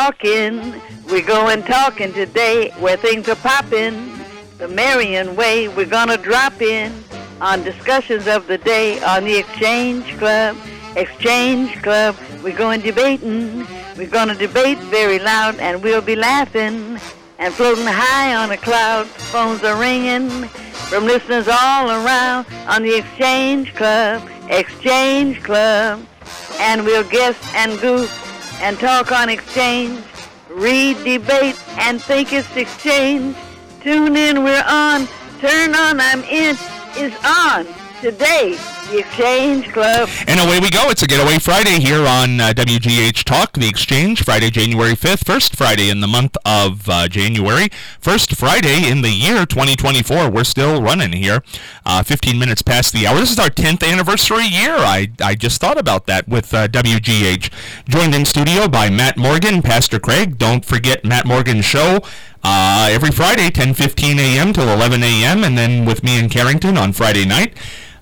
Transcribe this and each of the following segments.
talking. We're going talking today where things are popping. The Marion way, we're gonna drop in on discussions of the day on the Exchange Club. Exchange Club, we're going debating. We're gonna debate very loud and we'll be laughing and floating high on a cloud. Phones are ringing from listeners all around on the Exchange Club. Exchange Club. And we'll guess and goof and talk on exchange, read, debate, and think it's exchange. Tune in, we're on. Turn on, I'm in, is on. Today, the Exchange Club. And away we go. It's a Getaway Friday here on WGH Talk, The Exchange, Friday, January 5th, first Friday in the month of January, first Friday in the year 2024. We're still running here, 15 minutes past the hour. This is our 10th anniversary year. I just thought about that with WGH. Joined in studio by Matt Morgan, Pastor Craig. Don't forget Matt Morgan's show every Friday, 10:15 a.m. till 11 a.m., and then with me in Carrington on Friday night.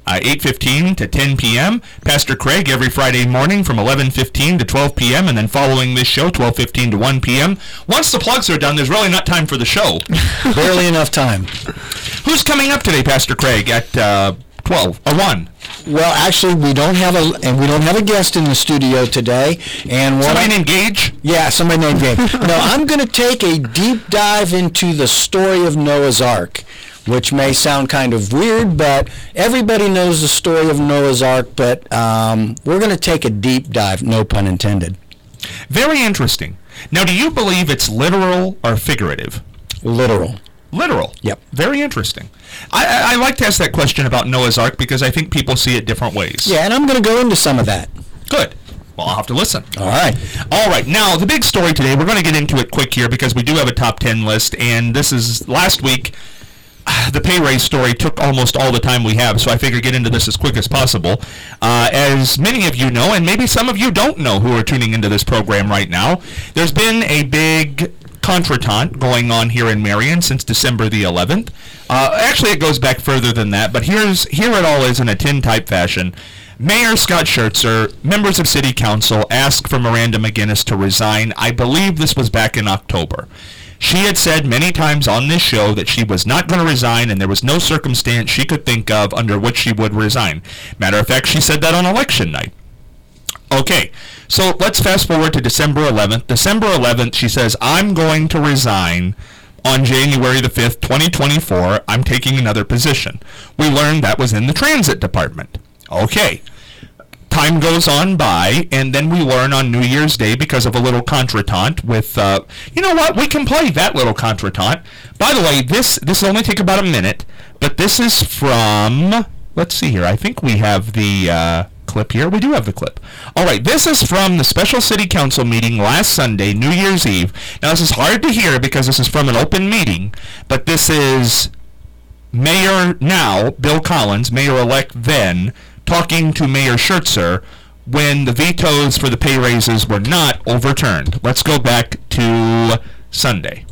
8:15 to 10 p.m. Pastor Craig every Friday morning from 11:15 to 12 p.m. and then following this show, 12:15 to 1 p.m. Once the plugs are done, there's really not time for the show. Barely enough time. Who's coming up today, Pastor Craig, at 12 or 1? Well, actually, we don't have a guest in the studio today. And somebody named Gage? Yeah, somebody named Gage. No, I'm going to take a deep dive into the story of Noah's Ark, which may sound kind of weird, but everybody knows the story of Noah's Ark, but we're going to take a deep dive, no pun intended. Very interesting. Now, do you believe it's literal or figurative? Literal. Literal. Yep. Very interesting. I like to ask that question about Noah's Ark because I think people see it different ways. Yeah, and I'm going to go into some of that. Good. Well, I'll have to listen. All right. All right. Now, the big story today, we're going to get into it quick here because we do have a top 10 list, and this is last week. The pay raise story took almost all the time we have, so I figure get into this as quick as possible. As many of you know, and maybe some of you don't know who are tuning into this program right now, there's been a big contretemps going on here in Marion since December the 11th. Actually, it goes back further than that, but here it all is in a tin-type fashion. Mayor Scott Schertzer, members of City Council, asked for Miranda McGinnis to resign. I believe this was back in October. She had said many times on this show that she was not going to resign and there was no circumstance she could think of under which she would resign. Matter of fact, she said that on election night. Okay, so let's fast forward to December 11th. December 11th, she says, I'm going to resign on January the 5th, 2024. I'm taking another position. We learned that was in the transit department. Okay. Time goes on by, and then we learn on New Year's Day because of a little contretemps with, you know what, we can play that little contretemps. By the way, this will only take about a minute, but this is from, let's see here, I think we have the clip here. We do have the clip. All right, this is from the special city council meeting last Sunday, New Year's Eve. Now, this is hard to hear because this is from an open meeting, but this is Mayor now, Bill Collins, Mayor-elect then, talking to Mayor Schertzer when the vetoes for the pay raises were not overturned. Let's go back to Sunday.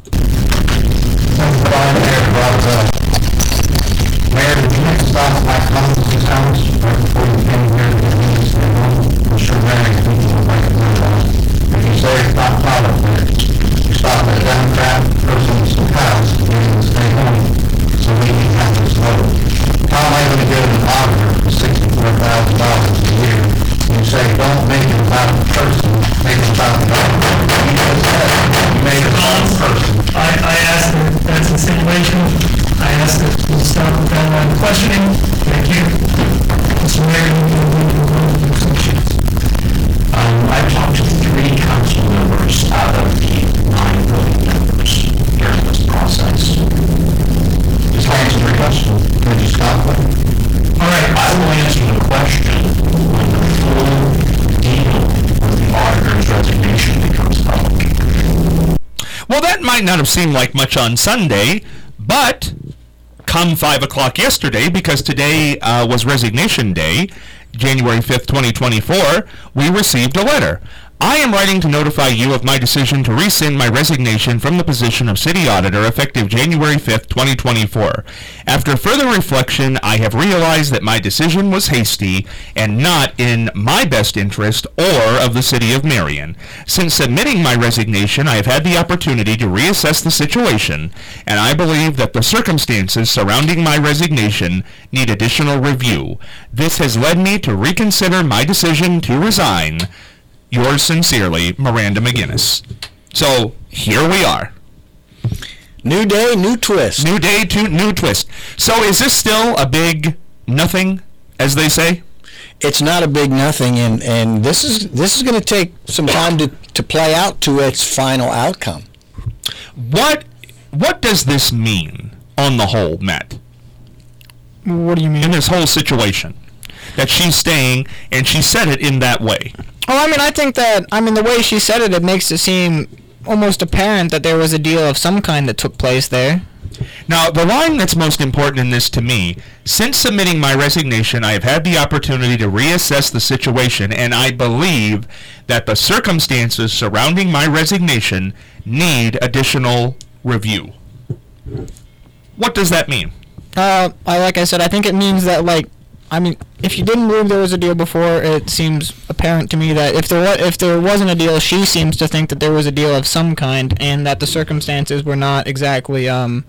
Mayor, did you make a stop at my Collins' house right before you came here to the meeting today? I'm sure Mary and people would like to know that. If you say it's not product, you stop at a Democrat person's house and get him to stay home so we can have this vote. How am I going to get an auditor for $64,000 a year? You say, don't make it about the person, make it about the government. You just said, you made it about the person. I asked that that's insinuation. I asked that to stop with that line of questioning. Thank you. Mr. Mayor, I talked to 3 council members out of the 9 voting members during this process. Just answer the question. Can you stop it? All right, I will answer the question when the full deal with the auditor's resignation becomes public. Well, that might not have seemed like much on Sunday, but come 5 o'clock yesterday, because today was Resignation Day, January 5th, 2024, we received a letter. I am writing to notify you of my decision to rescind my resignation from the position of City Auditor effective January 5th, 2024. After further reflection, I have realized that my decision was hasty and not in my best interest or of the City of Marion. Since submitting my resignation, I have had the opportunity to reassess the situation, and I believe that the circumstances surrounding my resignation need additional review. This has led me to reconsider my decision to resign. Yours sincerely, Miranda McGinnis. So, here we are. New day, new twist. New day, new twist. So, is this still a big nothing, as they say? It's not a big nothing, and this is going to take some time to play out to its final outcome. What does this mean on the whole, Matt? What do you mean? In this whole situation, that she's staying, and she said it in that way. Oh, I think the way she said it, it makes it seem almost apparent that there was a deal of some kind that took place there. Now, the line that's most important in this to me, since submitting my resignation, I have had the opportunity to reassess the situation, and I believe that the circumstances surrounding my resignation need additional review. What does that mean? Like I said, I think it means that, if you didn't believe there was a deal before, it seems apparent to me that if there wasn't a deal, she seems to think that there was a deal of some kind, and that the circumstances were not exactly, I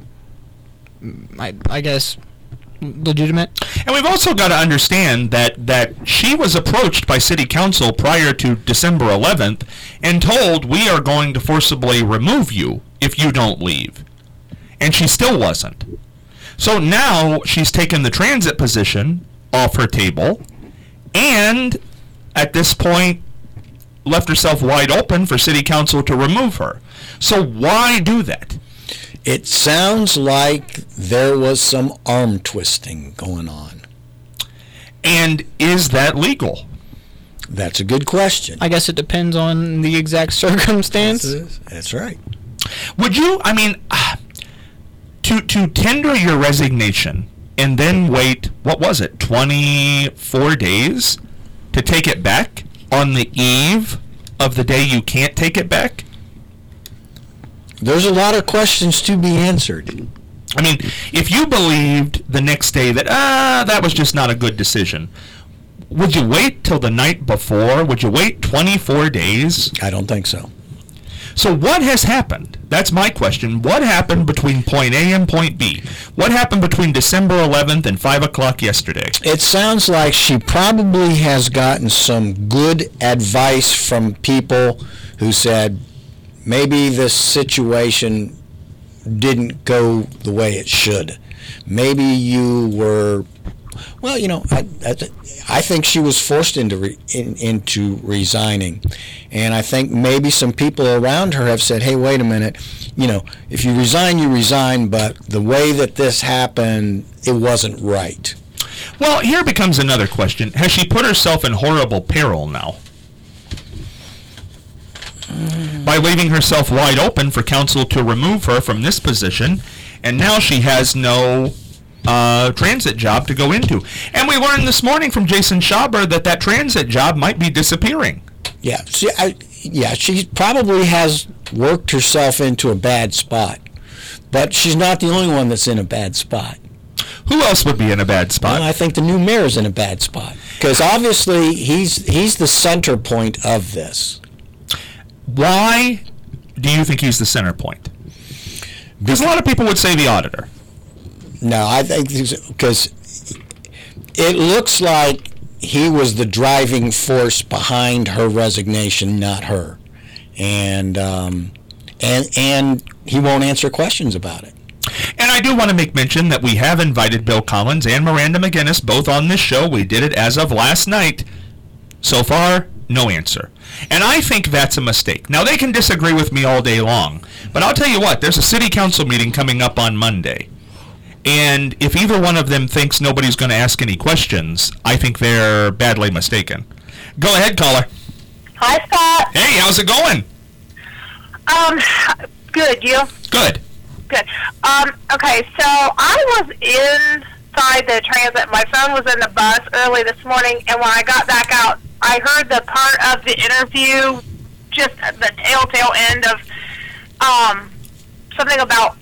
guess, legitimate. And we've also got to understand that she was approached by City Council prior to December 11th and told, we are going to forcibly remove you if you don't leave. And she still wasn't. So now she's taken the transit position off her table, and at this point left herself wide open for City Council to remove her. So why do that? It sounds like there was some arm twisting going on. And is that legal? That's a good question. I guess it depends on the exact circumstance. That's right. Would you, to tender your resignation and then wait, 24 days to take it back on the eve of the day you can't take it back? There's a lot of questions to be answered. If you believed the next day that, that was just not a good decision, would you wait till the night before? Would you wait 24 days? I don't think so. So what has happened? That's my question. What happened between point A and point B? What happened between December 11th and 5 o'clock yesterday? It sounds like she probably has gotten some good advice from people who said, maybe this situation didn't go the way it should. Maybe you were, I think she was forced into resigning. And I think maybe some people around her have said, hey, wait a minute, if you resign, you resign, but the way that this happened, it wasn't right. Well, here becomes another question. Has she put herself in horrible peril now? By leaving herself wide open for council to remove her from this position, and now she has no transit job to go into. And we learned this morning from Jason Schaber that transit job might be disappearing. Yeah, she probably has worked herself into a bad spot, but she's not the only one that's in a bad spot. Who else would be in a bad spot? Well, I think the new mayor's in a bad spot, because obviously he's the center point of this. Why do you think he's the center point? Because a lot of people would say the auditor. No, I think because it looks like he was the driving force behind her resignation, not her, and he won't answer questions about it. And I do want to make mention that we have invited Bill Collins and Miranda McGinnis both on this show. We did it as of last night. So far, no answer. And I think that's a mistake. Now, they can disagree with me all day long, but I'll tell you what, there's a city council meeting coming up on Monday. And if either one of them thinks nobody's going to ask any questions, I think they're badly mistaken. Go ahead, caller. Hi, Scott. Hey, how's it going? Good. You? Good. Good. Okay, so I was inside the transit. My phone was in the bus early this morning, and when I got back out, I heard the part of the interview just the telltale end of something about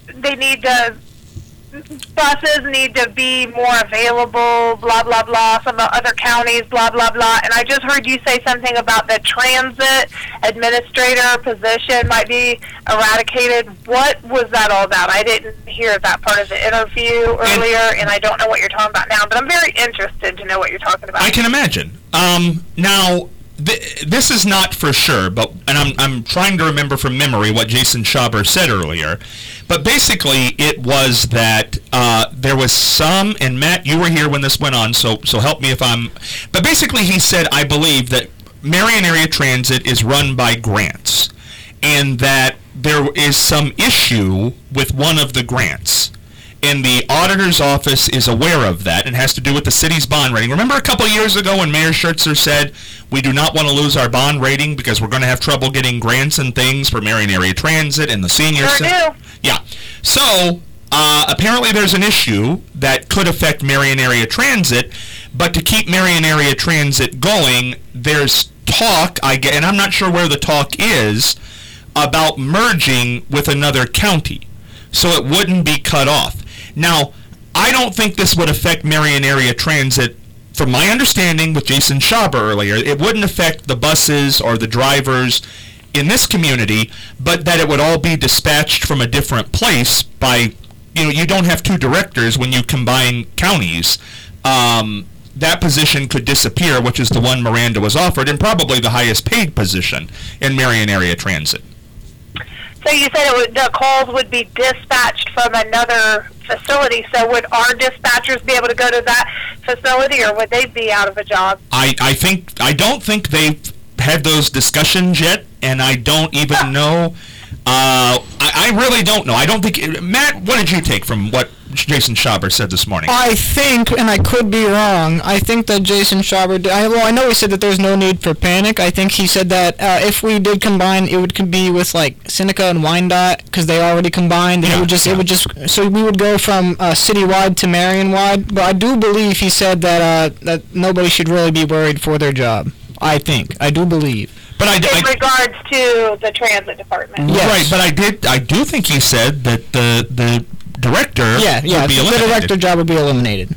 buses need to be more available, blah, blah, blah, some other counties, blah, blah, blah. And I just heard you say something about the transit administrator position might be eradicated. What was that all about? I didn't hear that part of the interview earlier, and I don't know what you're talking about now, but I'm very interested to know what you're talking about. I can imagine. Now, this is not for sure, and I'm trying to remember from memory what Jason Schaber said earlier, but basically it was that there was some, and Matt, you were here when this went on, so help me if but basically he said, I believe that Marion Area Transit is run by grants, and that there is some issue with one of the grants. And the auditor's office is aware of that and has to do with the city's bond rating. Remember a couple of years ago when Mayor Schertzer said, we do not want to lose our bond rating because we're going to have trouble getting grants and things for Marion Area Transit and the senior center? Yeah. So, apparently there's an issue that could affect Marion Area Transit, but to keep Marion Area Transit going, there's talk, and I'm not sure where the talk is, about merging with another county, so it wouldn't be cut off. Now, I don't think this would affect Marion Area Transit. From my understanding with Jason Schaber earlier, it wouldn't affect the buses or the drivers in this community, but that it would all be dispatched from a different place by, you don't have two directors when you combine counties. That position could disappear, which is the one Miranda was offered, and probably the highest paid position in Marion Area Transit. So you said the calls would be dispatched from another facility. So would our dispatchers be able to go to that facility, or would they be out of a job? I don't think they've had those discussions yet, and I don't even know. I really don't know. I don't think. Matt, what did you take from what Jason Schaber said this morning? I think, and I could be wrong, I think that Jason Schaber, I know he said that there's no need for panic. I think he said that if we did combine, it would be with like Seneca and Wyandotte, because they already combined. And so we would go from citywide to Marion-wide. But I do believe he said that nobody should really be worried for their job. I do believe. But in regards to the transit department. Yes. Right, but I do think he said that the director would be eliminated. The director job would be eliminated.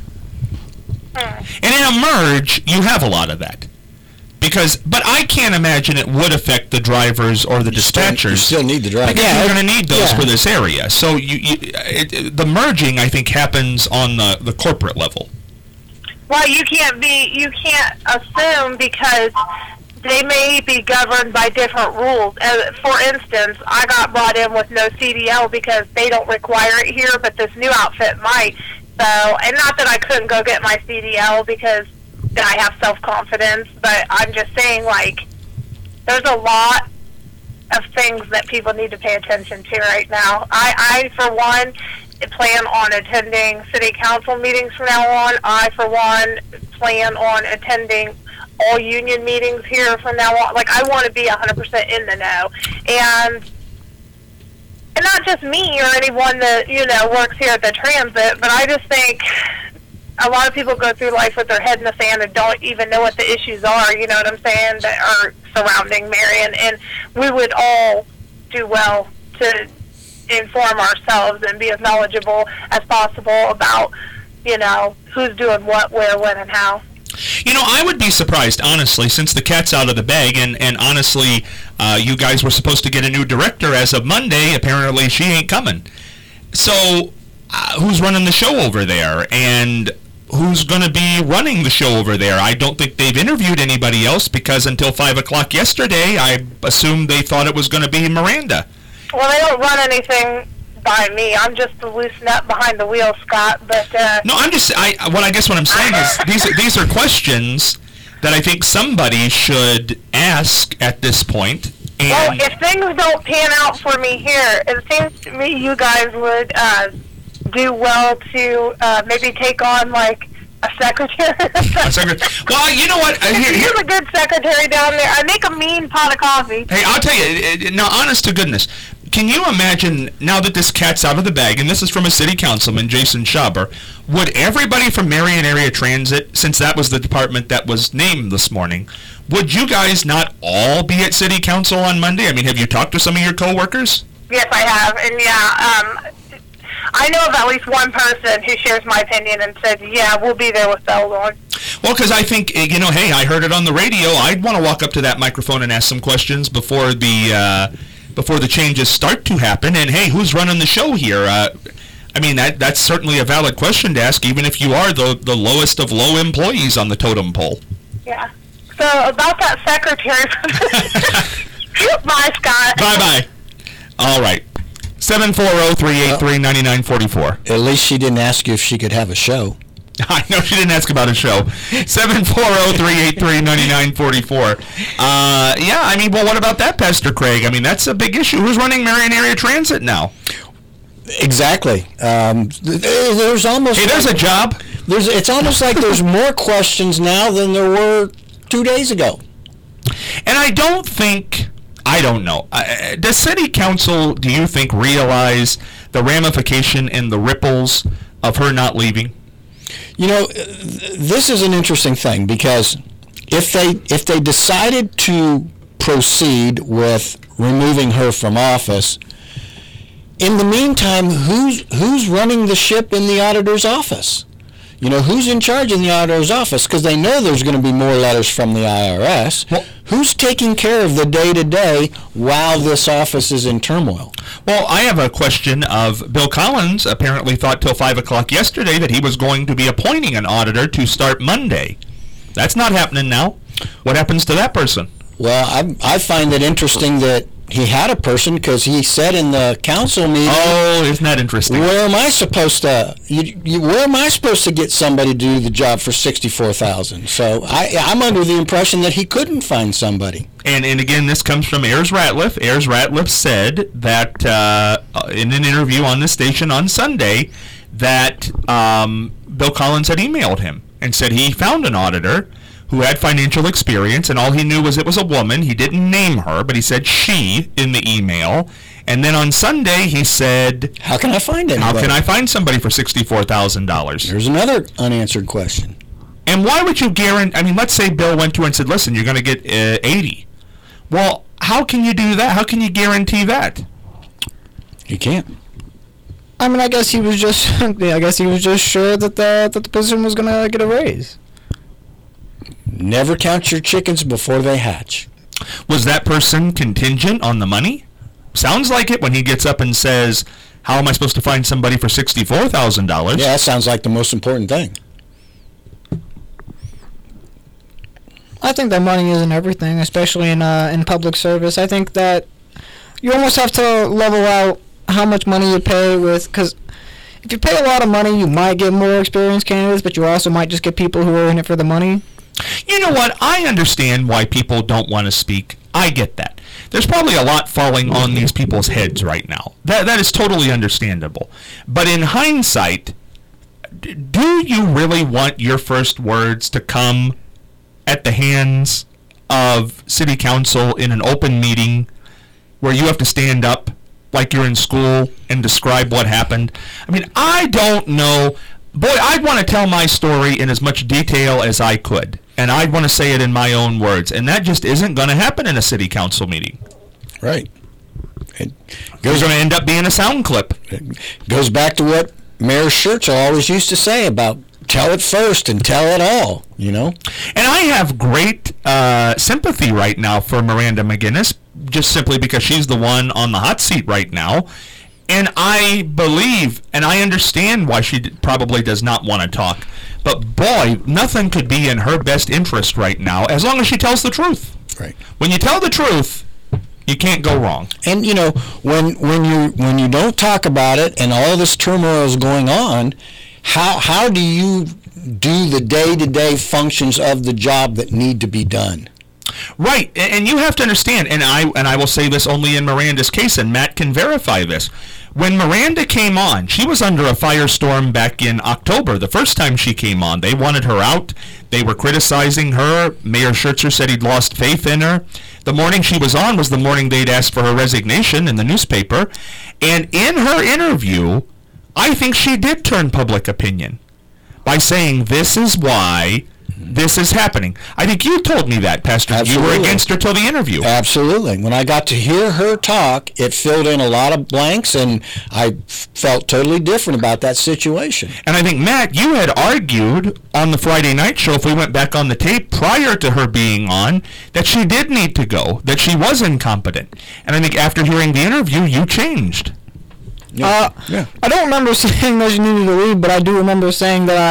And in a merge, you have a lot of that. But I can't imagine it would affect the drivers or the dispatchers. You still need the drivers. Because you're going to need those for this area. So the merging, I think, happens on the corporate level. Well, you can't assume, because they may be governed by different rules. For instance, I got brought in with no CDL because they don't require it here, but this new outfit might. So, and not that I couldn't go get my CDL because I have self-confidence, but I'm just saying, there's a lot of things that people need to pay attention to right now. I for one, plan on attending city council meetings from now on. I, for one, plan on attending all union meetings here from now on. I want to be 100% in the know. And not just me or anyone that, works here at the transit, but I just think a lot of people go through life with their head in the sand and don't even know what the issues are, you know what I'm saying, that are surrounding Marion. And we would all do well to inform ourselves and be as knowledgeable as possible about, who's doing what, where, when, and how. I would be surprised, honestly, since the cat's out of the bag, and honestly, you guys were supposed to get a new director as of Monday. Apparently, she ain't coming. So, who's running the show over there, and who's going to be running the show over there? I don't think they've interviewed anybody else, because until 5 o'clock yesterday, I assumed they thought it was going to be Miranda. Well, they don't run anything by me. I'm just the loose nut behind the wheel, Scott. But no, I guess what I'm saying is these are questions that I think somebody should ask at this point. And well, if things don't pan out for me here, it seems to me you guys would do well to maybe take on a secretary. Well, you know what? You're a good secretary down there. I make a mean pot of coffee. Hey, I'll tell you. Now, honest to goodness, Can you imagine, now that this cat's out of the bag, and this is from a city councilman, Jason Schaber, would everybody from Marion Area Transit, since that was the department that was named this morning, would you guys not all be at city council on Monday? I mean, have you talked to some of your coworkers? Yes, I have, and I know of at least one person who shares my opinion and said, yeah, we'll be there with bells on. Well, because I think, hey, I heard it on the radio. I'd want to walk up to that microphone and ask some questions before the changes start to happen. And, hey, who's running the show here? That's certainly a valid question to ask, even if you are the lowest of low employees on the totem pole. Yeah. So, about that secretary. Bye, Scott. Bye-bye. All right. 740-383-9944. At least she didn't ask you if she could have a show. I know she didn't ask about a show. 740-383-9944. Well, what about that, Pastor Craig? I mean, that's a big issue. Who's running Marion Area Transit now? Exactly. There's almost... Hey, there's a job. It's almost like there's more questions now than there were 2 days ago. And I don't know. Does City Council, do you think, realize the ramification and the ripples of her not leaving? This is an interesting thing, because if they decided to proceed with removing her from office, in the meantime, who's running the ship in the auditor's office? Who's in charge in the auditor's office? Because they know there's going to be more letters from the IRS. Well, who's taking care of the day-to-day while this office is in turmoil? Well, I have a question of Bill Collins apparently thought till 5 o'clock yesterday that he was going to be appointing an auditor to start Monday. That's not happening now. What happens to that person? Well, I find it interesting that he had a person, because he said in the council meeting... Oh, isn't that interesting? Where am I supposed to... where am I supposed to get somebody to do the job for $64,000? So I'm under the impression that he couldn't find somebody. And again, this comes from Ayers Ratliff. Ayers Ratliff said that in an interview on the station on Sunday that Bill Collins had emailed him and said he found an auditor who had financial experience, and all he knew was it was a woman. He didn't name her, but he said she in the email. And then on Sunday, he said, how can I find anybody? How can I find somebody for $64,000? There's another unanswered question. And why would you guarantee... I mean, let's say Bill went to her and said, listen, you're going to get 80. Well, how can you do that? How can you guarantee that? You can't. I guess he was just sure that the position was going to get a raise. Never count your chickens before they hatch. Was that person contingent on the money? Sounds like it when he gets up and says, how am I supposed to find somebody for $64,000? Yeah, that sounds like the most important thing. I think that money isn't everything, especially in public service. I think that you almost have to level out how much money you pay with, because if you pay a lot of money, you might get more experienced candidates, but you also might just get people who are in it for the money. You know what? I understand why people don't want to speak. I get that. There's probably a lot falling on these people's heads right now. That is totally understandable. But in hindsight, do you really want your first words to come at the hands of city council in an open meeting where you have to stand up like you're in school and describe what happened? I mean, I don't know. Boy, I'd want to tell my story in as much detail as I could, and I'd want to say it in my own words, and that just isn't going to happen in a city council meeting. Right. There's going to end up being a sound clip. It goes back to what Mayor Churchill always used to say about tell it first and tell it all, And I have great sympathy right now for Miranda McGinnis, just simply because she's the one on the hot seat right now. And I believe, and I understand why she probably does not want to talk. But boy, nothing could be in her best interest right now, as long as she tells the truth. Right. When you tell the truth, you can't go wrong. And when you don't talk about it and all this turmoil is going on, how do you do the day-to-day functions of the job that need to be done? Right, and you have to understand, and I will say this only in Miranda's case, and Matt can verify this. When Miranda came on, she was under a firestorm back in October. The first time she came on, they wanted her out. They were criticizing her. Mayor Schertzer said he'd lost faith in her. The morning she was on was the morning they'd asked for her resignation in the newspaper. And in her interview, I think she did turn public opinion by saying, this is why this is happening. I think you told me that, Pastor. Absolutely. You were against her till the interview. Absolutely. When I got to hear her talk, it filled in a lot of blanks, and I felt totally different about that situation. And I think, Matt, you had argued on the Friday night show, if we went back on the tape prior to her being on, that she did need to go, that she was incompetent. And I think after hearing the interview, you changed. Yeah. I don't remember saying that she needed to leave, but I do remember saying that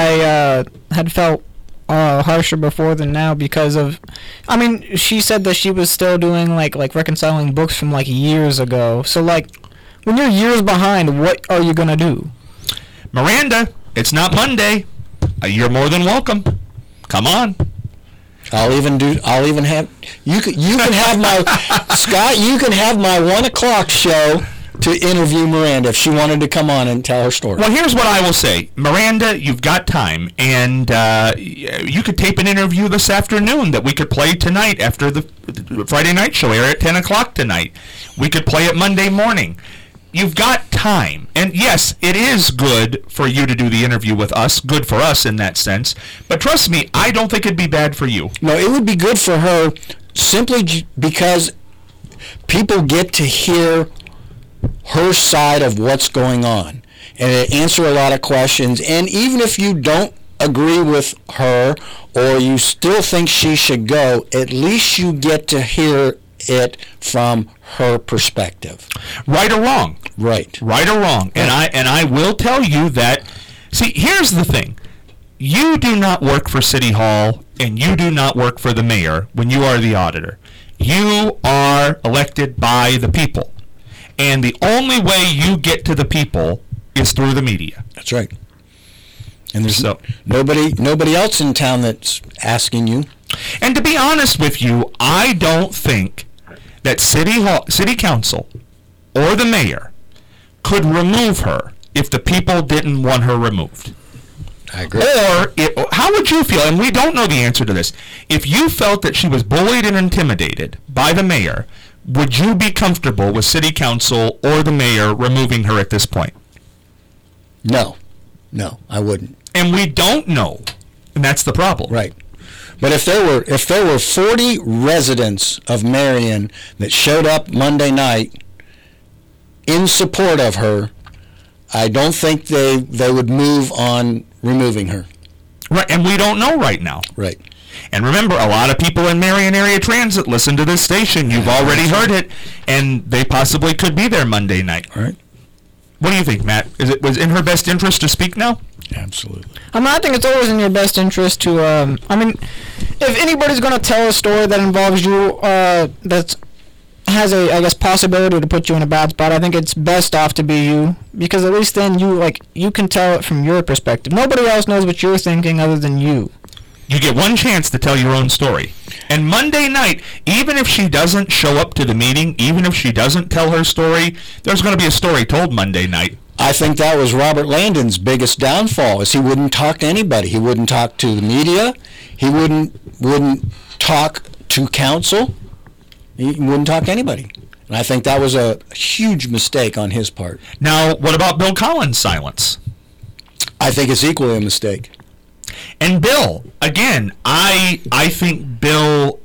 I had felt harsher before than now because of, I mean, she said that she was still doing like reconciling books from like years ago. So like, when you're years behind, what are you gonna do? Miranda, it's not Monday. You're more than welcome. Come on. I'll even have you can have my Scott. You can have my 1:00 show to interview Miranda if she wanted to come on and tell her story. Well, here's what I will say. Miranda, you've got time, and you could tape an interview this afternoon that we could play tonight after the Friday night show air at 10 o'clock tonight. We could play it Monday morning. You've got time. And yes, it is good for you to do the interview with us, good for us in that sense. But trust me, I don't think it'd be bad for you. No, it would be good for her simply because people get to hear her side of what's going on, and it answer a lot of questions. And even if you don't agree with her or you still think she should go, at least you get to hear it from her perspective. Right or wrong. Right. Right or wrong. And I will tell you that, see, here's the thing. You do not work for City Hall, and you do not work for the mayor when you are the auditor. You are elected by the people. And the only way you get to the people is through the media. That's right. And there's nobody else in town that's asking you. And to be honest with you, I don't think that City Council or the mayor could remove her if the people didn't want her removed. I agree. Or how would you feel, and we don't know the answer to this, if you felt that she was bullied and intimidated by the mayor, would you be comfortable with City Council or the mayor removing her at this point? No, I wouldn't. And we don't know, and that's the problem. Right. But if there were 40 residents of Marion that showed up Monday night in support of her, I don't think they would move on removing her. Right, and we don't know right now. Right. And remember, a lot of people in Marion Area Transit listen to this station. You've already heard it, and they possibly could be there Monday night. All right. What do you think, Matt? Was in her best interest to speak now? Absolutely. I think it's always in your best interest to, if anybody's going to tell a story that involves you, that has a possibility to put you in a bad spot, I think it's best off to be you, because at least then you can tell it from your perspective. Nobody else knows what you're thinking other than you. You get one chance to tell your own story. And Monday night, even if she doesn't show up to the meeting, even if she doesn't tell her story, there's going to be a story told Monday night. I think that was Robert Landon's biggest downfall, is he wouldn't talk to anybody. He wouldn't talk to the media. He wouldn't talk to council. He wouldn't talk to anybody. And I think that was a huge mistake on his part. Now, what about Bill Collins' silence? I think it's equally a mistake. And Bill, again, I think Bill,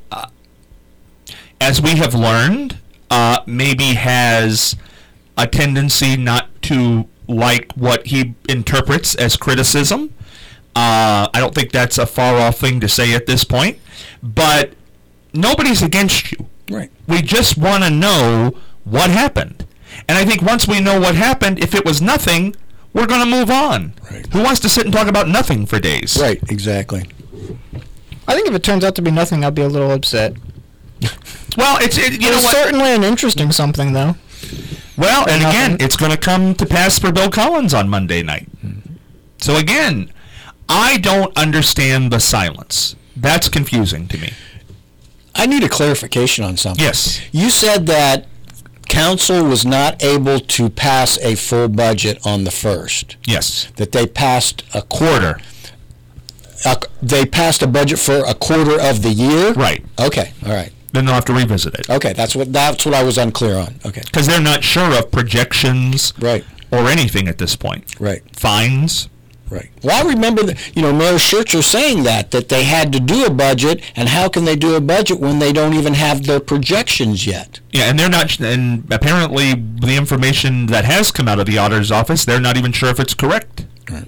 as we have learned, maybe has a tendency not to like what he interprets as criticism. I don't think that's a far-off thing to say at this point. But nobody's against you. Right. We just want to know what happened. And I think once we know what happened, if it was nothing, we're going to move on. Right. Who wants to sit and talk about nothing for days? Right, exactly. I think if it turns out to be nothing, I'll be a little upset. Well, it's certainly an interesting something, though. Well, and nothing. again, it's going to come to pass for Bill Collins on Monday night. So again, I don't understand the silence. That's confusing to me. I need a clarification on something. Yes. You said that council was not able to pass a full budget on the 1st. Yes. That they passed a Quarter. They passed a budget for a quarter of the year? Right. Okay, all right. Then they'll have to revisit it. Okay, that's what I was unclear on. Okay. Because they're not sure of projections Right. or anything at this point. Right. Fines. Right. Well, I remember Mayor Schertzer saying that they had to do a budget, and how can they do a budget when they don't even have their projections yet? Yeah, and they're not, and apparently the information that has come out of the auditor's office, they're not even sure if it's correct. Right.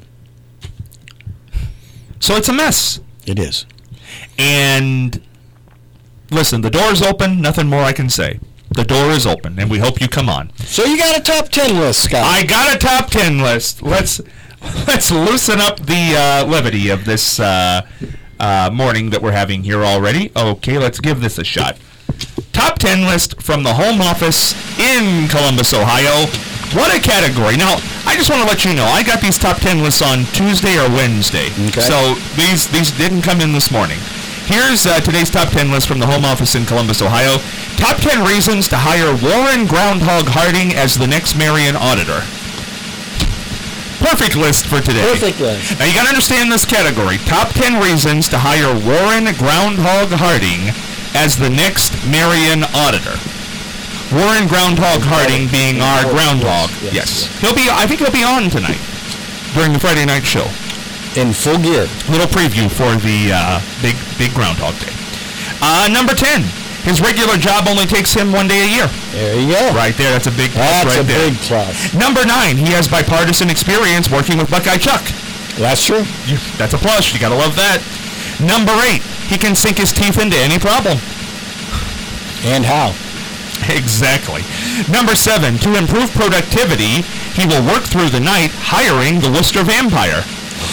So it's a mess. It is. And listen, the door's open, nothing more I can say. The door is open, and we hope you come on. So you got a top 10 list, Scott. I got a top 10 list. Let's loosen up the levity of this morning that we're having here already. Okay, let's give this a shot. Top 10 list from the home office in Columbus, Ohio. What a category. Now, I just want to let you know, I got these top 10 lists on Tuesday or Wednesday. Okay. So these didn't come in this morning. Here's today's top 10 list from the home office in Columbus, Ohio. Top 10 reasons to hire Warren Groundhog Harding as the next Marion auditor. Perfect list for today. Perfect list. Now you got to understand this category. Top 10 reasons to hire Warren Groundhog Harding as the next Marion auditor. Warren Groundhog Harding being our groundhog. Yes. I think he'll be on tonight during the Friday night show. In full gear. Little preview for the big Groundhog Day. Number 10. His regular job only takes him 1 day a year. There you go. Right there. That's a big plus That's right a there. big plus. Number 9. He has bipartisan experience working with Buckeye Chuck. That's true. That's a plus. You got to love that. Number 8. He can sink his teeth into any problem. And how? Exactly. Number 7, to improve productivity, he will work through the night hiring the Worcester Vampire.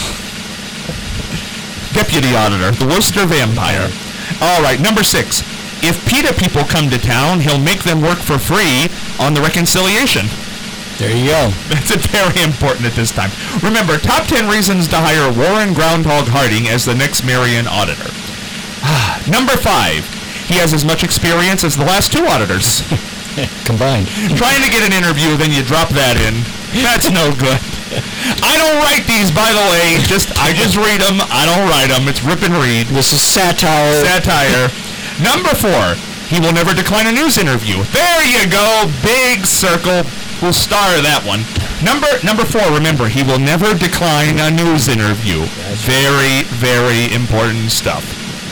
Deputy Auditor, the Worcester Vampire. All right, number 6, if PETA people come to town, he'll make them work for free on the reconciliation. There you go. That's very important at this time. Remember, top 10 reasons to hire Warren Groundhog Harding as the next Marion auditor. Number 5. He has as much experience as the last 2 auditors. Combined. Trying to get an interview, then you drop that in. That's no good. I don't write these, by the way. I just read them. I don't write them. It's rip and read. This is satire. Satire. Number 4. He will never decline a news interview. There you go. Big circle. We'll star that one. Number 4. Remember, he will never decline a news interview. Very, very important stuff.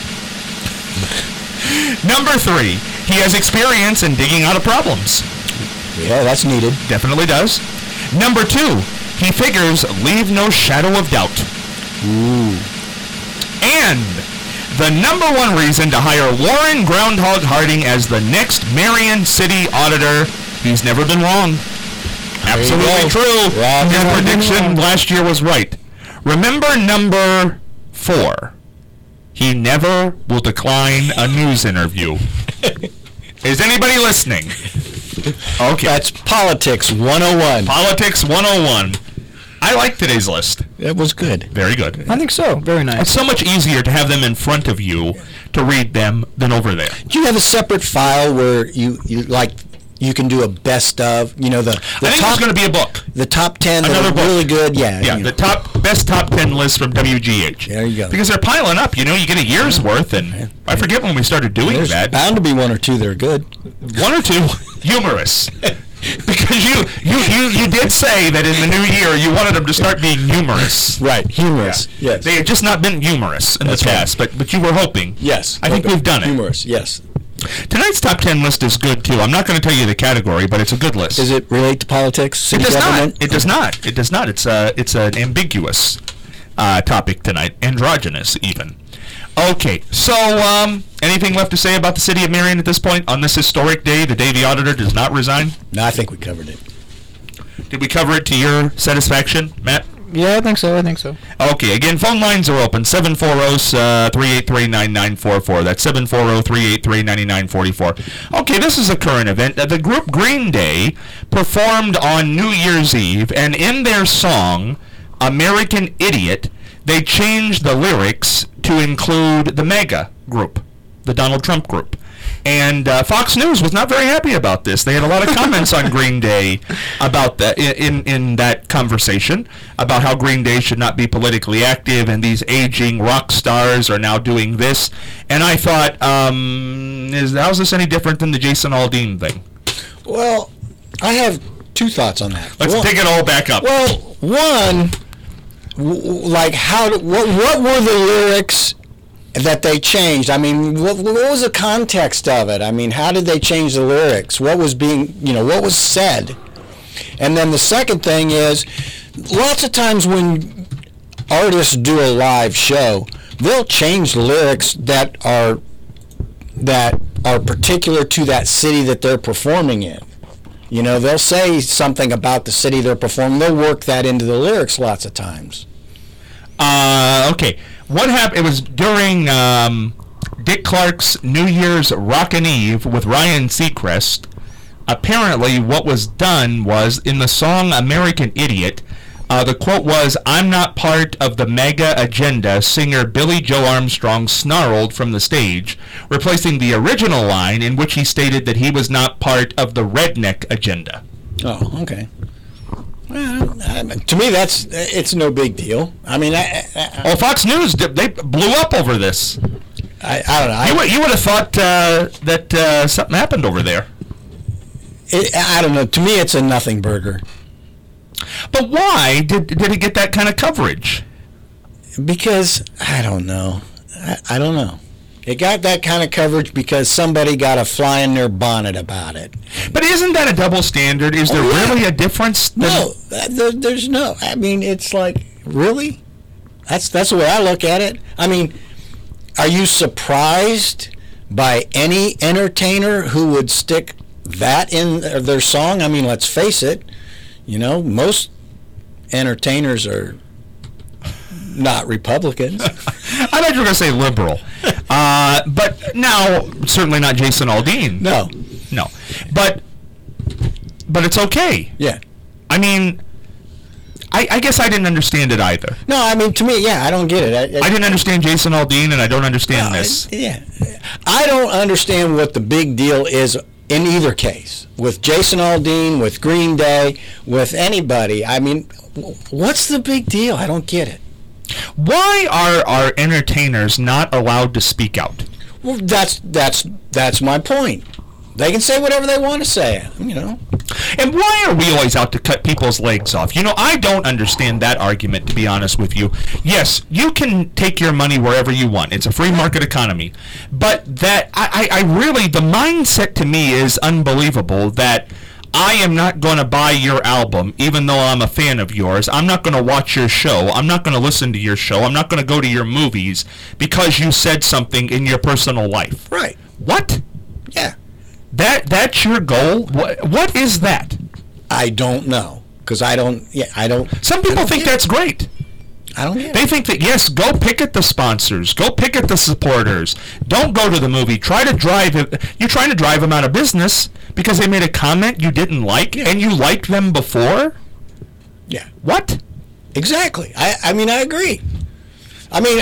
Number 3, he has experience in digging out of problems. Yeah, that's needed. Definitely does. Number 2, he figures leave no shadow of doubt. Ooh. And the number 1 reason to hire Warren Groundhog Harding as the next Marion City auditor, he's never been wrong. Absolutely true. Yeah, His prediction last year was right. Remember number 4. He never will decline a news interview. Is anybody listening? Okay. That's Politics 101. Politics 101. I like today's list. It was good. Very good. I think so. Very nice. It's so much easier to have them in front of you to read them than over there. Do you have a separate file where you can do a best of, the I think there's going to be a book. The top 10 that Another are book. really good, yeah. Yeah, the best top 10 list from WGH. There you go. Because they're piling up. You get a year's worth, and I forget when we started doing There's that. bound to be 1 or 2 that are good. 1 or 2 humorous. Because you did say that in the new year you wanted them to start being humorous. Right, humorous. Yeah. Yes. They had just not been humorous in That's the right. past, but you were hoping. Yes. I think we've done it. Humorous, yes. Tonight's top 10 list is good too. I'm not going to tell you the category, but it's a good list. Does it relate to politics, It city does government? not. It does not. It does not. It's an ambiguous topic tonight, androgynous even. Okay, so anything left to say about the city of Marion at this point on this historic day, the day the auditor does not resign? No, I think we covered it. Did we cover it to your satisfaction, Matt? Yeah, I think so. Okay, again, phone lines are open, 740-383-9944. That's 740-383-9944. Okay, this is a current event. The group Green Day performed on New Year's Eve, and in their song, American Idiot, they changed the lyrics to include the MAGA group, the Donald Trump group. And Fox News was not very happy about this. They had a lot of comments on Green Day about that in that conversation about how Green Day should not be politically active, and these aging rock stars are now doing this. And I thought, how's this any different than the Jason Aldean thing? Well, I have two thoughts on that. Let's take it all back up. Well, one, like what were the lyrics that they changed? I mean, what was the context of it? I mean, how did they change the lyrics? What was being, what was said? And then the second thing is, lots of times when artists do a live show, they'll change the lyrics that are particular to that city that they're performing in. They'll say something about the city they're performing. They'll work that into the lyrics lots of times. Okay. What happened? It was during Dick Clark's New Year's Rockin' Eve with Ryan Seacrest. Apparently, what was done was, in the song American Idiot, the quote was, "I'm not part of the MAGA agenda," singer Billy Joe Armstrong snarled from the stage, replacing the original line in which he stated that he was not part of the redneck agenda. Oh, okay. Well, to me, it's no big deal. I mean, Fox News, they blew up over this. I don't know. You would have thought that something happened over there. I don't know. To me, it's a nothing burger. But why did it get that kind of coverage? Because, I don't know. I don't know. It got that kind of coverage because somebody got a fly in their bonnet about it. But isn't that a double standard? Is there really a difference? No, there's no. I mean, it's like, really? That's the way I look at it. I mean, are you surprised by any entertainer who would stick that in their song? I mean, let's face it. Most entertainers are not Republicans. I thought you were going to say liberal. But now, certainly not Jason Aldean. No. But it's okay. Yeah. I mean, I guess I didn't understand it either. No, I mean, to me, I don't get it. I didn't understand Jason Aldean, and I don't understand this. I don't understand what the big deal is in either case. With Jason Aldean, with Green Day, with anybody. I mean, what's the big deal? I don't get it. Why are our entertainers not allowed to speak out? Well, that's my point. They can say whatever they want to say, And why are we always out to cut people's legs off? I don't understand that argument, to be honest with you. Yes, you can take your money wherever you want. It's a free market economy. But that, I really, the mindset to me is unbelievable that I am not going to buy your album, even though I'm a fan of yours. I'm not going to watch your show. I'm not going to listen to your show. I'm not going to go to your movies because you said something in your personal life. Right. What? Yeah. That's your goal? What is that? I don't know. Because I don't. Some people think that's great. I don't get it. They think that, yes, go picket the sponsors. Go picket the supporters. Don't go to the movie. Try to drive it. You're trying to drive them out of business because they made a comment you didn't like and you liked them before? Yeah. What? Exactly. I mean, I agree. I mean,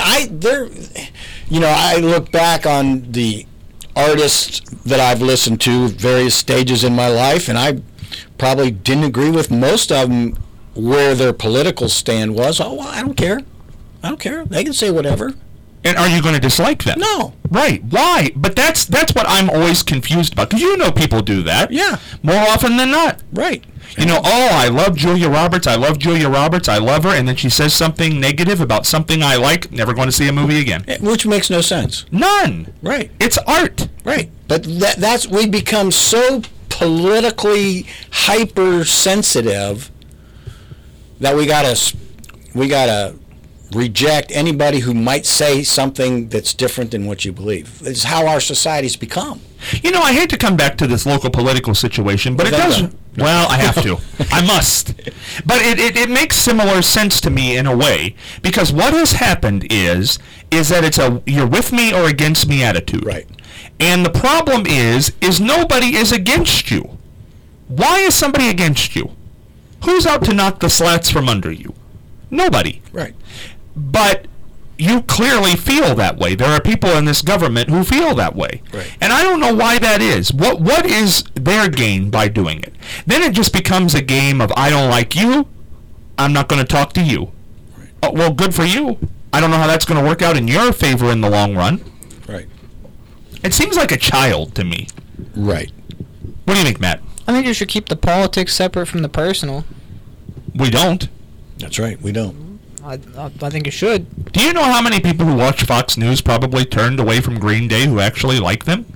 I look back on the artists that I've listened to at various stages in my life, and I probably didn't agree with most of them where their political stand was. Oh, well, I don't care. They can say whatever. And are you going to dislike them? No. Right. Why? But that's what I'm always confused about. Because people do that. Yeah. More often than not. Right. I love Julia Roberts. I love Julia Roberts. I love her. And then she says something negative about something I like. Never going to see a movie again. Which makes no sense. None. Right. It's art. Right. But we become so politically hypersensitive that we gotta reject anybody who might say something that's different than what you believe. It's how our society's become. I hate to come back to this local political situation, but it does. Well, I have to. I must. But it makes similar sense to me in a way, because what has happened is that it's a you're with me or against me attitude. Right. And the problem is nobody is against you. Why is somebody against you? Who's out to knock the slats from under you? Nobody. Right. But you clearly feel that way. There are people in this government who feel that way. Right. And I don't know why that is. What is their gain by doing it? Then it just becomes a game of, I don't like you, I'm not going to talk to you. Right. Oh, well, good for you. I don't know how that's going to work out in your favor in the long run. Right. It seems like a child to me. Right. What do you think, Matt? I think you should keep the politics separate from the personal. We don't. That's right. We don't. I think you should. Do you know how many people who watch Fox News probably turned away from Green Day who actually like them?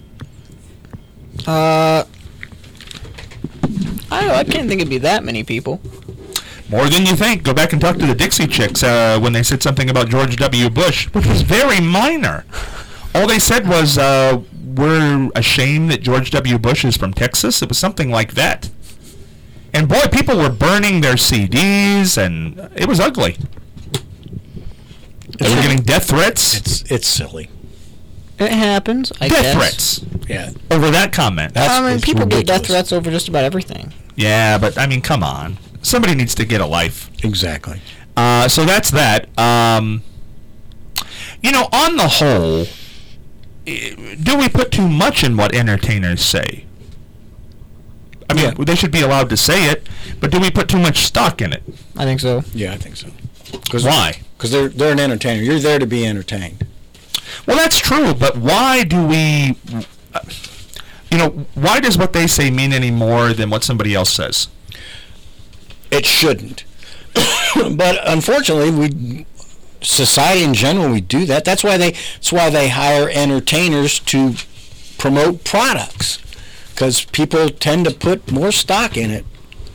I can't think it'd be that many people. More than you think. Go back and talk to the Dixie Chicks when they said something about George W. Bush, which was very minor. All they said was, we're ashamed that George W. Bush is from Texas. It was something like that. And boy, people were burning their CDs, and it was ugly. They were getting death threats. It's silly. It happens, I Death guess. threats Yeah. over that comment. It's people get death ridiculous. threats over just about everything. Yeah, but I mean, come on. Somebody needs to get a life. Exactly. So that's that. On the whole, do we put too much in what entertainers say? I mean, they should be allowed to say it, but do we put too much stock in it? I think so. Yeah, I think so. Why? Because they're an entertainer. You're there to be entertained. Well, that's true, but why do we... why does what they say mean any more than what somebody else says? It shouldn't. But unfortunately, society in general, we do that. That's why they hire entertainers to promote products, because people tend to put more stock in it.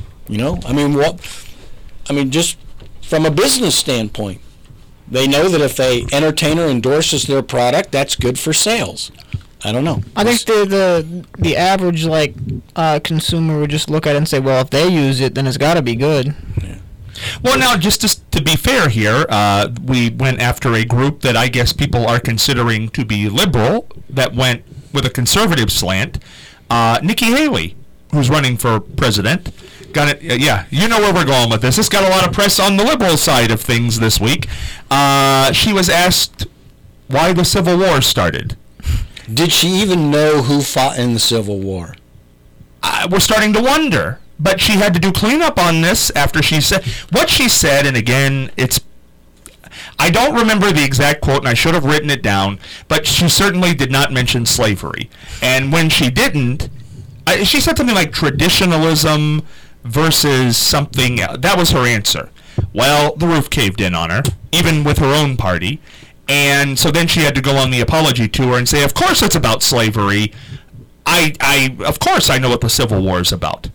Just from a business standpoint, they know that if a entertainer endorses their product, that's good for sales. I don't know. I think the average consumer would just look at it and say, well, if they use it, then it's got to be good. Yeah. Well, now, just to be fair here, we went after a group that I guess people are considering to be liberal, that went with a conservative slant. Nikki Haley, who's running for president, got it. You know where we're going with this. This got a lot of press on the liberal side of things this week. She was asked why the Civil War started. Did she even know who fought in the Civil War? We're starting to wonder. But she had to do cleanup on this after she said what she said, and again, I don't remember the exact quote, and I should have written it down, but she certainly did not mention slavery. And when she didn't, she said something like traditionalism versus something else. That was her answer. Well, the roof caved in on her, even with her own party. And so then she had to go on the apology tour and say, of course it's about slavery. Of course I know what the Civil War is about.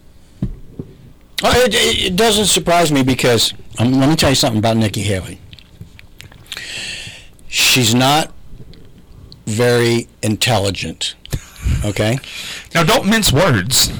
It doesn't surprise me because, let me tell you something about Nikki Haley. She's not very intelligent, okay? Now, don't mince words.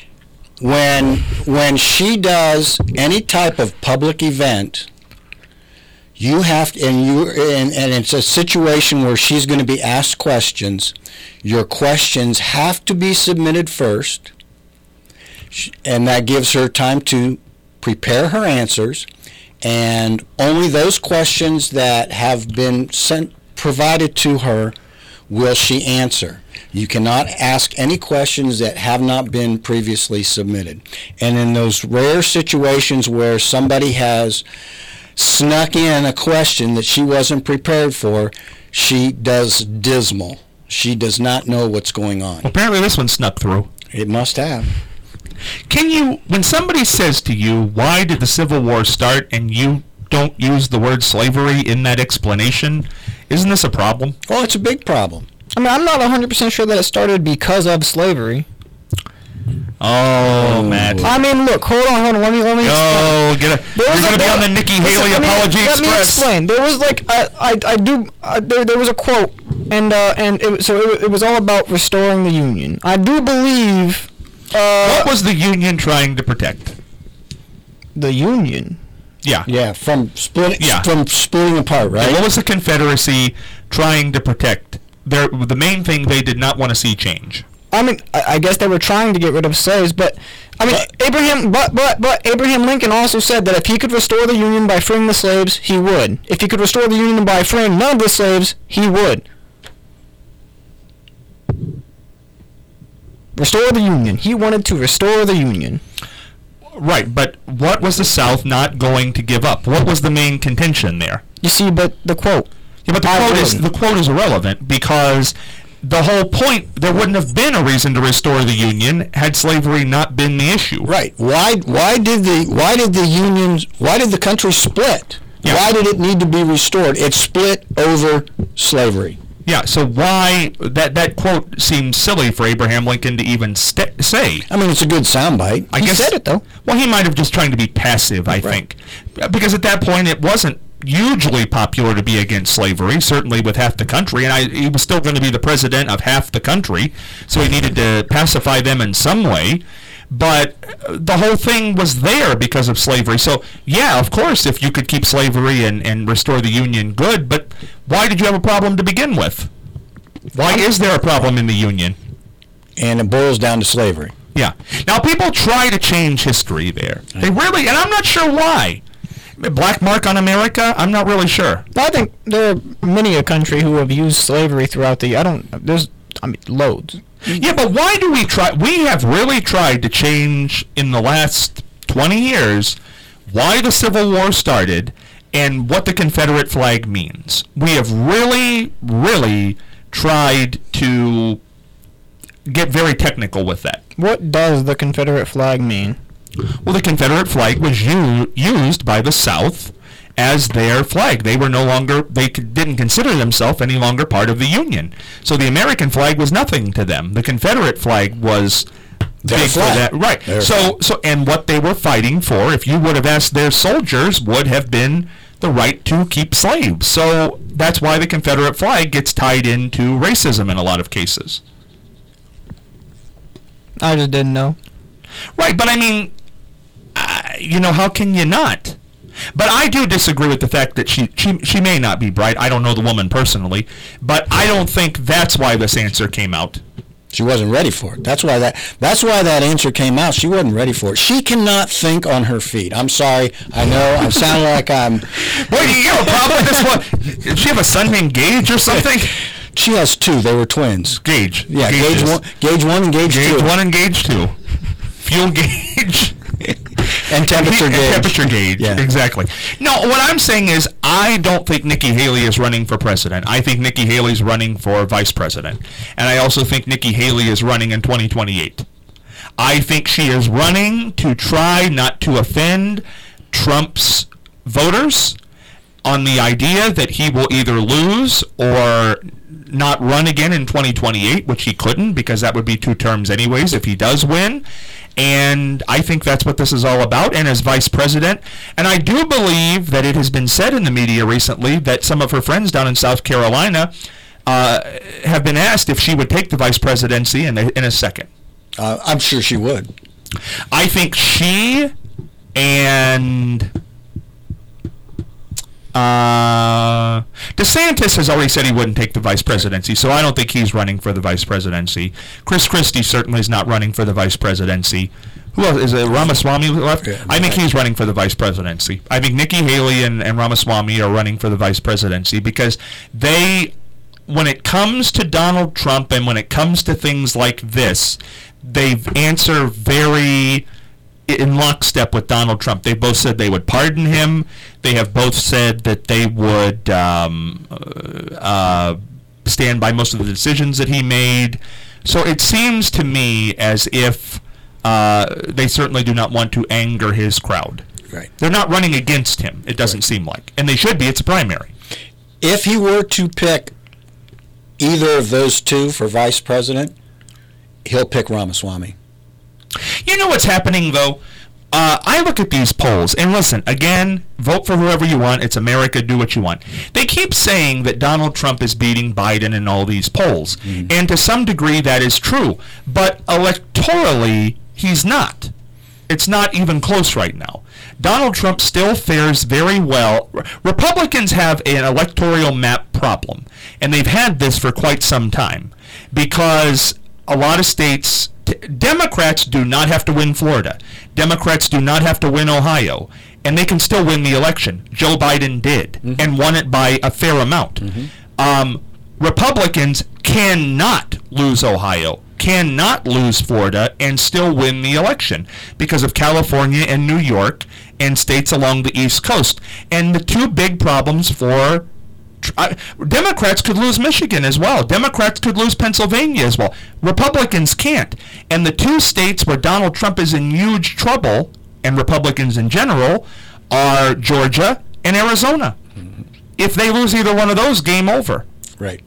When she does any type of public event, you have to, and it's a situation where she's going to be asked questions. Your questions have to be submitted first, and that gives her time to prepare her answers, and only those questions that have been provided to her will she answer. You cannot ask any questions that have not been previously submitted. And in those rare situations where somebody has snuck in a question that she wasn't prepared for, she does dismal. She does not know what's going on. Apparently this one snuck through. It must have. When somebody says to you, why did the Civil War start, and you don't use the word slavery in that explanation, isn't this a problem? Oh, it's a big problem. I mean, I'm not 100% sure that it started because of slavery. Oh, Matt. I mean, look, hold on, let me You're going to be on the Nikki Haley Apology Express. Let me explain. There was there was a quote, and it was all about restoring the Union. I do believe. What was the Union trying to protect? The Union. Yeah. Yeah, from splitting apart, right? And what was the Confederacy trying to protect? The main thing they did not want to see change. I mean, I guess they were trying to get rid of slaves, but I mean, Abraham Lincoln also said that if he could restore the Union by freeing the slaves, he would. If he could restore the Union by freeing none of the slaves, he would. Restore the Union. He wanted to restore the Union. Right, but what was the South not going to give up? What was the main contention there? You see, but the quote. Yeah, but the quote is irrelevant because the whole point, there wouldn't have been a reason to restore the Union had slavery not been the issue. Right. Why did the country split? Yeah. Why did it need to be restored? It split over slavery. Yeah, so why, that quote seems silly for Abraham Lincoln to even say. I mean, it's a good soundbite. He said it, though. Well, he might have just trying to be passive, I think. Because at that point, it wasn't hugely popular to be against slavery, certainly with half the country, and he was still going to be the president of half the country, so he needed to pacify them in some way. But the whole thing was there because of slavery. So, yeah, of course, if you could keep slavery and restore the Union, good, but why did you have a problem to begin with? Why is there a problem in the Union? And it boils down to slavery. Yeah. Now, people try to change history there. They really, and I'm not sure why. Black mark on America? I'm not really sure. I think there are many a country who have used slavery throughout the... loads. Yeah, but why do we try? We have really tried to change in the last 20 years why the Civil War started and what the Confederate flag means. We have really, really tried to get very technical with that. What does the Confederate flag mean? Well, the Confederate flag was used by the South as their flag. They were no longer, didn't consider themselves any longer part of the Union. So the American flag was nothing to them. The Confederate flag was big for that. Right. So and what they were fighting for, if you would have asked their soldiers, would have been the right to keep slaves. So that's why the Confederate flag gets tied into racism in a lot of cases. I just didn't know. Right, but I mean, how can you not? But I do disagree with the fact that she may not be bright. I don't know the woman personally, but I don't think that's why this answer came out. She wasn't ready for it. That's why that answer came out. She wasn't ready for it. She cannot think on her feet. I'm sorry. I know I sound like I'm... What, do you have a problem with this one? Did she have a son named Gage or something? She has two. They were twins. Gage. Yeah, Gage 1 and Gage 2. Gage 1 and Gage 2. Fuel gauge. And temperature gauge. And temperature gauge, yeah. Exactly. No, what I'm saying is I don't think Nikki Haley is running for president. I think Nikki Haley's running for vice president. And I also think Nikki Haley is running in 2028. I think she is running to try not to offend Trump's voters on the idea that he will either lose or not run again in 2028, which he couldn't because that would be 2 terms anyways if he does win. And I think that's what this is all about. And as vice president, and I do believe that it has been said in the media recently that some of her friends down in South Carolina have been asked if she would take the vice presidency in a second. I'm sure she would. I think she and DeSantis has already said he wouldn't take the vice presidency, so I don't think he's running for the vice presidency. Chris Christie certainly is not running for the vice presidency. Who else? Is it Ramaswamy left? Yeah, I think he's running for the vice presidency. I think Nikki Haley and Ramaswamy are running for the vice presidency because they, when it comes to Donald Trump and when it comes to things like this, they answer very in lockstep with Donald Trump. They both said they would pardon him. They have both said that they would stand by most of the decisions that he made. So it seems to me as if they certainly do not want to anger his crowd. Right. They're not running against him, it doesn't seem like. And they should be. It's a primary. If he were to pick either of those two for vice president, he'll pick Ramaswamy. You know what's happening, though? I look at these polls, and listen, again, vote for whoever you want. It's America. Do what you want. They keep saying that Donald Trump is beating Biden in all these polls, and to some degree that is true. But electorally, he's not. It's not even close right now. Donald Trump still fares very well. Republicans have an electoral map problem, and they've had this for quite some time, because a lot of states, Democrats do not have to win Florida. Democrats do not have to win Ohio. And they can still win the election. Joe Biden did, and won it by a fair amount. Republicans cannot lose Ohio, cannot lose Florida, and still win the election because of California and New York and states along the East Coast. And the two big problems for Democrats could lose Michigan as well. Democrats could lose Pennsylvania as well. Republicans can't. And the two states where Donald Trump is in huge trouble, and Republicans in general, are Georgia and Arizona. If they lose either one of those, game over. Right.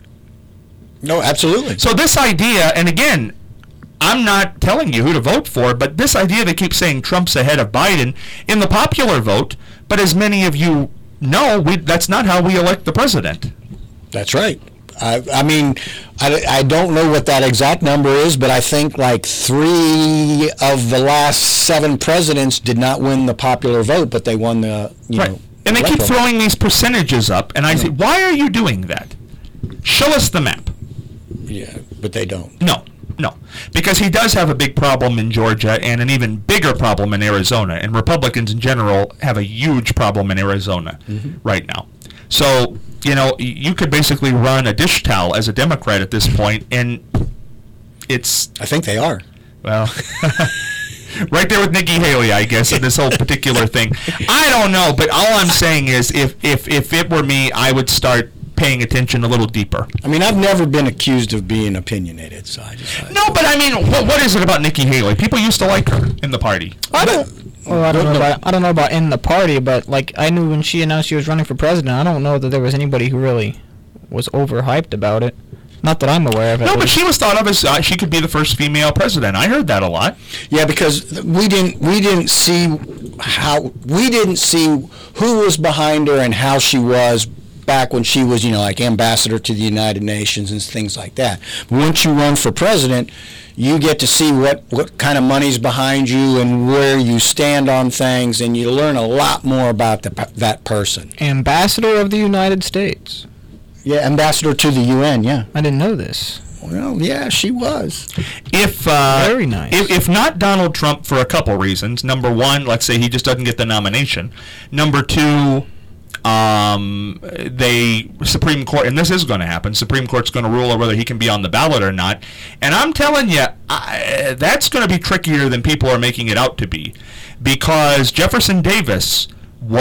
No, absolutely. So this idea, and again, I'm not telling you who to vote for, but this idea they keep saying Trump's ahead of Biden in the popular vote, but as many of you know, that's not how we elect the president. That's right. I mean, I don't know what that exact number is, but I think like 3 of the last 7 presidents did not win the popular vote, but they won the, right. And they keep throwing these percentages up, and I say, why are you doing that? Show us the map. Yeah, but they don't. No, because he does have a big problem in Georgia and an even bigger problem in Arizona, and Republicans in general have a huge problem in Arizona right now. So, you could basically run a dish towel as a Democrat at this point, and it's... I think they are. Well, right there with Nikki Haley, I guess, in this whole particular thing. I don't know, but all I'm saying is if it were me, I would start paying attention a little deeper. I mean, I've never been accused of being opinionated, so I just... No, but I mean, what is it about Nikki Haley? People used to like her in the party. I don't know about in the party, but like I knew when she announced she was running for president, I don't know that there was anybody who really was overhyped about it. Not that I'm aware of it. No, but she was thought of as she could be the first female president. I heard that a lot. Yeah, because we didn't see who was behind her and how she was back when she was, like ambassador to the United Nations and things like that. But once you run for president, you get to see what kind of money's behind you and where you stand on things, and you learn a lot more about that person. Ambassador of the United States. Yeah, ambassador to the UN, yeah. I didn't know this. Well, yeah, she was. Very nice. If not Donald Trump for a couple reasons. Number one, let's say he just doesn't get the nomination. Number two, Supreme Court, and this is going to happen, Supreme Court's going to rule on whether he can be on the ballot or not. And I'm telling you, that's going to be trickier than people are making it out to be. Because Jefferson Davis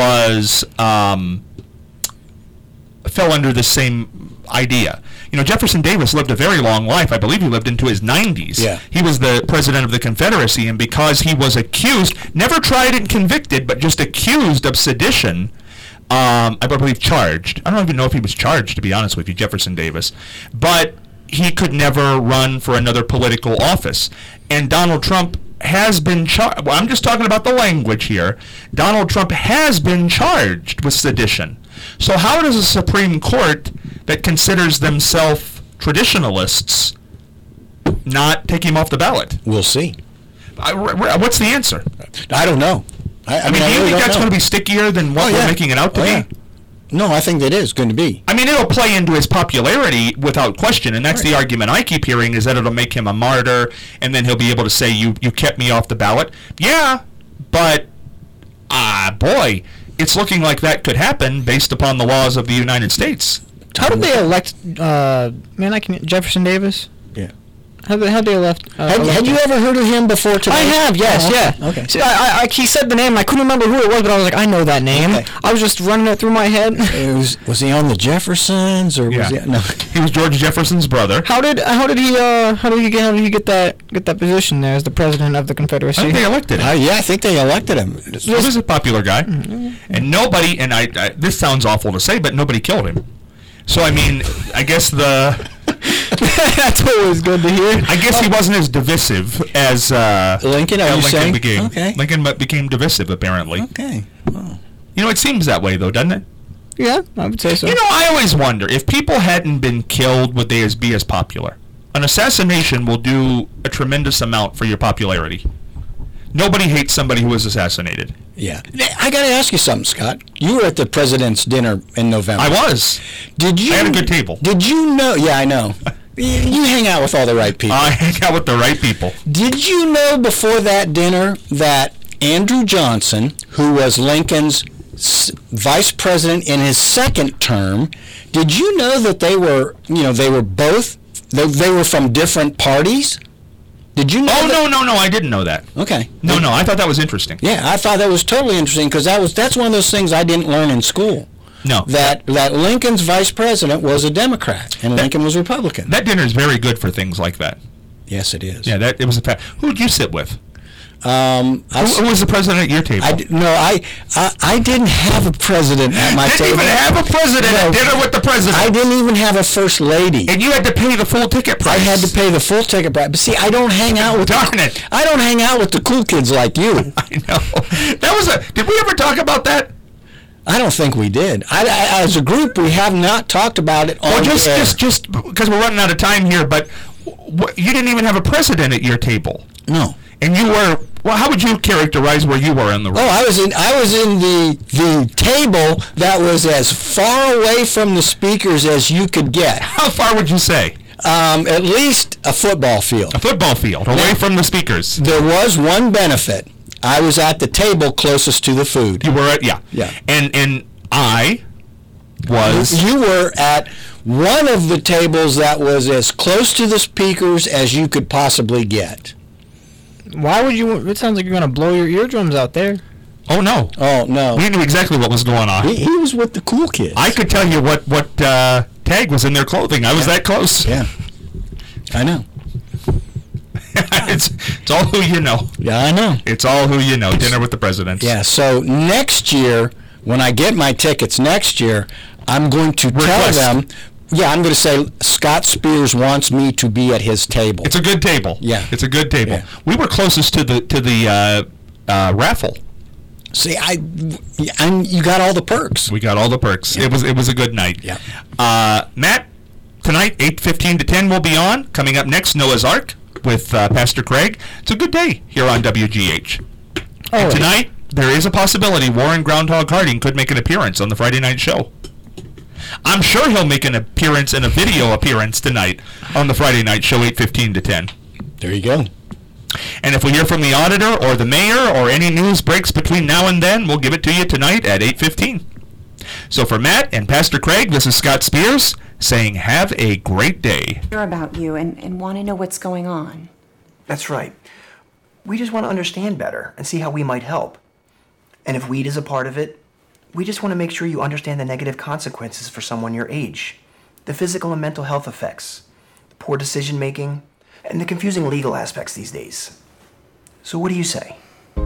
fell under the same idea. Jefferson Davis lived a very long life. I believe he lived into his 90s. Yeah. He was the president of the Confederacy, and because he was accused, never tried and convicted, but just accused of sedition, I believe charged. I don't even know if he was charged, to be honest with you, Jefferson Davis. But he could never run for another political office. And Donald Trump has been charged. Well, I'm just talking about the language here. Donald Trump has been charged with sedition. So how does a Supreme Court that considers themselves traditionalists not take him off the ballot? We'll see. What's the answer? I don't know. I mean, do you really think that's know. going to be stickier than what we're making it out to be? Yeah. No, I think that is going to be. I mean, it'll play into his popularity without question, and that's the argument I keep hearing, is that it'll make him a martyr, and then he'll be able to say, you kept me off the ballot. Yeah, but, boy, it's looking like that could happen based upon the laws of the United States. How did they elect, Jefferson Davis? Yeah. How they elect? Had you ever heard of him before today? I have, yes, yeah. Okay. See, he said the name, and I couldn't remember who it was, but I was like, I know that name. Okay. I was just running it through my head. Was he on the Jeffersons, or was he? No. He was George Jefferson's brother. How did he get that position there as the president of the Confederacy? I think they elected him. I think they elected him. He was a popular guy, and nobody. And I this sounds awful to say, but nobody killed him. So I mean, I guess that's always good to hear. I guess he wasn't as divisive as Lincoln. Are you saying? Became. Okay. Lincoln became divisive, apparently. Okay. Oh. It seems that way, though, doesn't it? Yeah, I would say so. I always wonder, if people hadn't been killed, would they be as popular? An assassination will do a tremendous amount for your popularity. Nobody hates somebody who was assassinated. Yeah. I got to ask you something, Scott. You were at the president's dinner in November. I was. Did you? I had a good table. Did you know? Yeah, I know. You hang out with all the right people. I hang out with the right people. Did you know before that dinner that Andrew Johnson, who was Lincoln's vice president in his second term, did you know that they were from different parties? Did you know? Oh, no, I didn't know that. Okay. No, I thought that was interesting. Yeah, I thought that was totally interesting because that's one of those things I didn't learn in school. No. That Lincoln's vice president was a Democrat and Lincoln was Republican. That dinner is very good for things like that. Yes, it is. Yeah, it was a fact. Who did you sit with? Who was the president at your table? I didn't have a president at my table. Didn't even have a president at dinner with the president. I didn't even have a first lady. And you had to pay the full ticket price. I had to pay the full ticket price. But see, I don't hang out with I don't hang out with the cool kids like you. I know. Did we ever talk about that? I don't think we did. As a group, we have not talked about it on air. Just because we're running out of time here, but you didn't even have a president at your table. No. And you were, how would you characterize where you were in the room? Oh, I was in the table that was as far away from the speakers as you could get. How far would you say? At least a football field. A football field, away from the speakers. There was one benefit. I was at the table closest to the food. You were at, yeah. And I was... You were at one of the tables that was as close to the speakers as you could possibly get. Why would you... It sounds like you're going to blow your eardrums out there. Oh, no. Oh, no. We knew exactly what was going on. He was with the cool kids. I could tell you what tag was in their clothing. I was that close. Yeah. I know. It's all who you know. Yeah, I know. It's all who you know. Dinner with the presidents. Yeah, so next year, when I get my tickets next year, I'm going to tell them... Yeah, I'm going to say Scott Spears wants me to be at his table. It's a good table. Yeah. It's a good table. Yeah. We were closest to the raffle. See, you got all the perks. We got all the perks. Yeah. It was a good night. Yeah. Matt, tonight, 8:15 to 10 will be on. Coming up next, Noah's Ark with Pastor Craig. It's a good day here on WGH. And tonight, there is a possibility Warren Groundhog Harding could make an appearance on the Friday night show. I'm sure he'll make an appearance and a video appearance tonight on the Friday night show, 8:15 to 10. There you go. And if we hear from the auditor or the mayor or any news breaks between now and then, we'll give it to you tonight at 8:15. So for Matt and Pastor Craig, this is Scott Spears saying have a great day. Care about you and want to know what's going on. That's right. We just want to understand better and see how we might help. And if weed is a part of it, we just want to make sure you understand the negative consequences for someone your age, the physical and mental health effects, the poor decision making, and the confusing legal aspects these days. So what do you say?